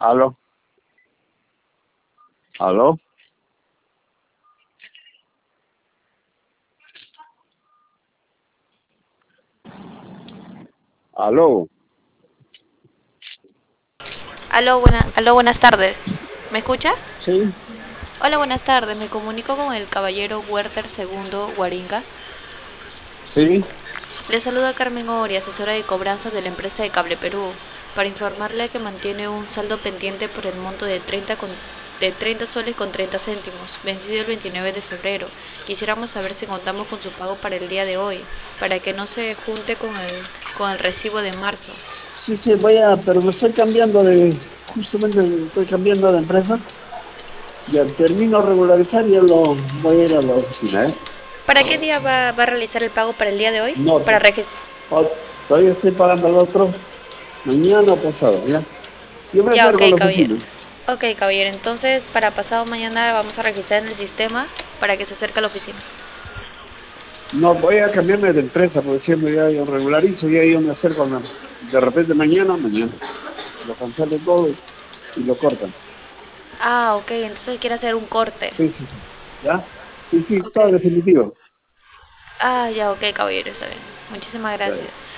Aló, aló, aló. Aló, buenas tardes. ¿Me escucha? Sí, Hola, buenas tardes. Me comunico con el caballero Werther segundo Guaringa. sí. Le saluda Carmen Ori, asesora de cobranzas de la empresa de Cable Perú, para informarle que mantiene un saldo pendiente por el monto de 30 soles con 30 céntimos, vencido el 29 de febrero. Quisiéramos saber si contamos con su pago para el día de hoy, para que no se junte con el recibo de marzo. Sí, sí, pero me estoy justamente estoy cambiando de empresa. Ya termino de regularizar y ya voy a ir a la oficina, ¿eh? ¿Para qué día va a realizar el pago para el día de hoy? No, Para registrar. todavía estoy pagando al otro, mañana o pasado, ¿ya? Yo me Ya, ok, acerco a la caballero. oficina. Ok, caballero. Entonces, para pasado mañana vamos a registrar en el sistema para que se acerque a la oficina. No, voy a cambiarme de empresa, porque siempre ya yo regularizo, ya yo me acerco de repente mañana, lo cancelo todo y lo cortan. Ah, ok. Entonces quiere hacer un corte. Sí, sí, sí. ¿Ya? Sí, sí, Ok. todo definitivo. Ah, ya, ok, caballero. Está bien. Muchísimas Ya, ya. gracias.